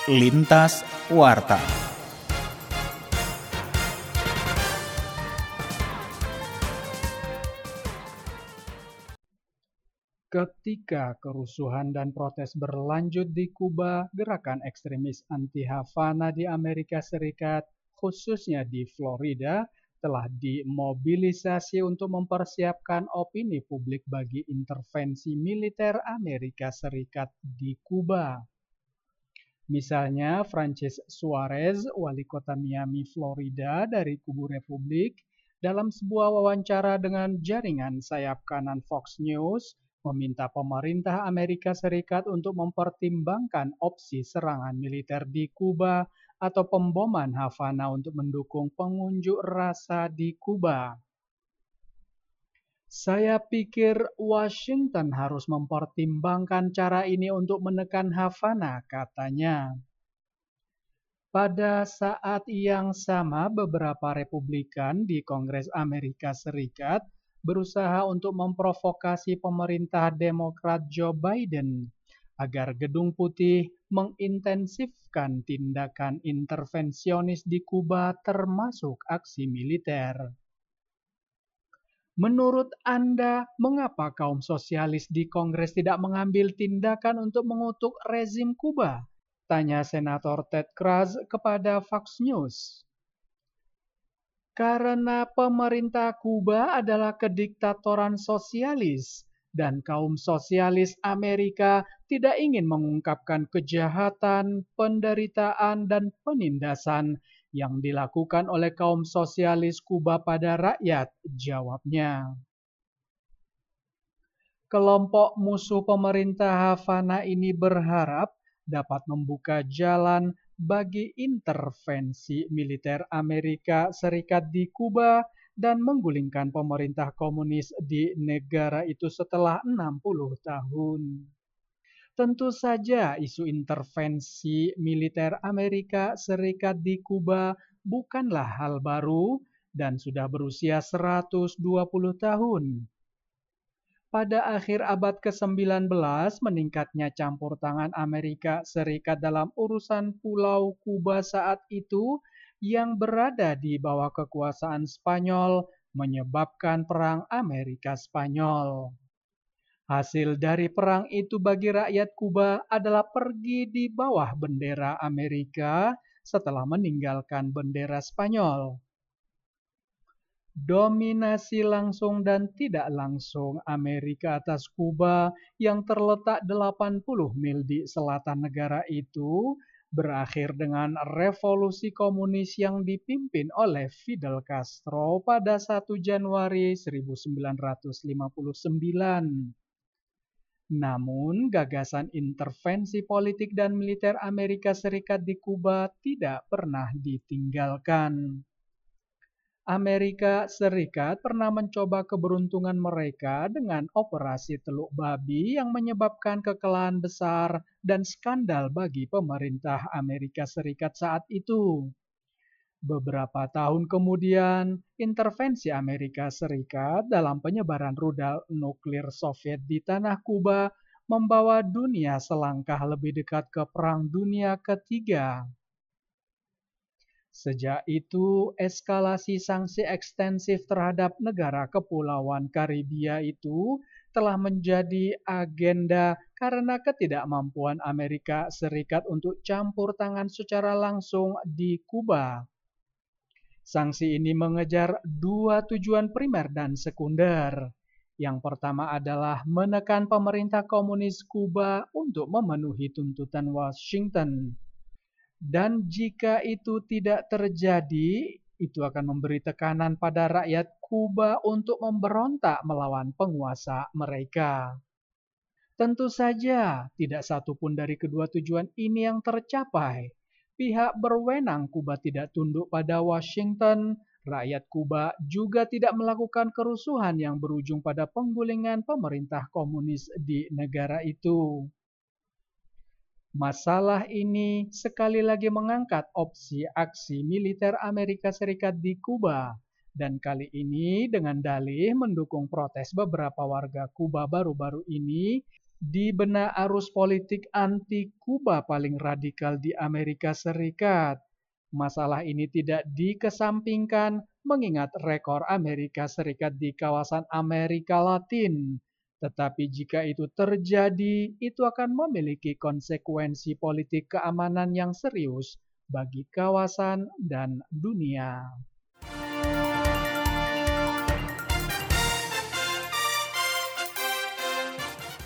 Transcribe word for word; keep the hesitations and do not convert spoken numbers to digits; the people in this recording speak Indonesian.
Lintas Warta. Ketika kerusuhan dan protes berlanjut di Kuba, gerakan ekstremis anti-Havana di Amerika Serikat, khususnya di Florida, telah dimobilisasi untuk mempersiapkan opini publik bagi intervensi militer Amerika Serikat di Kuba. Misalnya, Francis Suarez, wali kota Miami, Florida, dari kubu Republik, dalam sebuah wawancara dengan jaringan sayap kanan Fox News, meminta pemerintah Amerika Serikat untuk mempertimbangkan opsi serangan militer di Kuba atau pemboman Havana untuk mendukung pengunjuk rasa di Kuba. Saya pikir Washington harus mempertimbangkan cara ini untuk menekan Havana, katanya. Pada saat yang sama, beberapa Republikan di Kongres Amerika Serikat berusaha untuk memprovokasi pemerintah Demokrat Joe Biden agar Gedung Putih mengintensifkan tindakan intervensionis di Kuba termasuk aksi militer. Menurut Anda, mengapa kaum sosialis di Kongres tidak mengambil tindakan untuk mengutuk rezim Kuba? Tanya Senator Ted Cruz kepada Fox News. Karena pemerintah Kuba adalah kediktatoran sosialis, dan kaum sosialis Amerika tidak ingin mengungkapkan kejahatan, penderitaan, dan penindasan yang dilakukan oleh kaum sosialis Kuba pada rakyat, jawabnya. Kelompok musuh pemerintah Havana ini berharap dapat membuka jalan bagi intervensi militer Amerika Serikat di Kuba dan menggulingkan pemerintah komunis di negara itu setelah enam puluh tahun. Tentu saja isu intervensi militer Amerika Serikat di Kuba bukanlah hal baru dan sudah berusia seratus dua puluh tahun. Pada akhir abad ke sembilan belas, meningkatnya campur tangan Amerika Serikat dalam urusan Pulau Kuba saat itu yang berada di bawah kekuasaan Spanyol menyebabkan Perang Amerika-Spanyol. Hasil dari perang itu bagi rakyat Kuba adalah pergi di bawah bendera Amerika setelah meninggalkan bendera Spanyol. Dominasi langsung dan tidak langsung Amerika atas Kuba yang terletak delapan puluh mil di selatan negara itu berakhir dengan revolusi komunis yang dipimpin oleh Fidel Castro pada satu Januari seribu sembilan ratus lima puluh sembilan. Namun, gagasan intervensi politik dan militer Amerika Serikat di Kuba tidak pernah ditinggalkan. Amerika Serikat pernah mencoba keberuntungan mereka dengan operasi Teluk Babi yang menyebabkan kekalahan besar dan skandal bagi pemerintah Amerika Serikat saat itu. Beberapa tahun kemudian, intervensi Amerika Serikat dalam penyebaran rudal nuklir Soviet di tanah Kuba membawa dunia selangkah lebih dekat ke Perang Dunia Ketiga. Sejak itu, eskalasi sanksi ekstensif terhadap negara kepulauan Karibia itu telah menjadi agenda karena ketidakmampuan Amerika Serikat untuk campur tangan secara langsung di Kuba. Sanksi ini mengejar dua tujuan primer dan sekunder. Yang pertama adalah menekan pemerintah komunis Kuba untuk memenuhi tuntutan Washington. Dan jika itu tidak terjadi, itu akan memberi tekanan pada rakyat Kuba untuk memberontak melawan penguasa mereka. Tentu saja, tidak satupun dari kedua tujuan ini yang tercapai. Pihak berwenang Kuba tidak tunduk pada Washington, rakyat Kuba juga tidak melakukan kerusuhan yang berujung pada penggulingan pemerintah komunis di negara itu. Masalah ini sekali lagi mengangkat opsi aksi militer Amerika Serikat di Kuba, dan kali ini dengan dalih mendukung protes beberapa warga Kuba baru-baru ini di benak arus politik anti-Kuba paling radikal di Amerika Serikat. Masalah ini tidak dikesampingkan mengingat rekor Amerika Serikat di kawasan Amerika Latin. Tetapi jika itu terjadi, itu akan memiliki konsekuensi politik keamanan yang serius bagi kawasan dan dunia.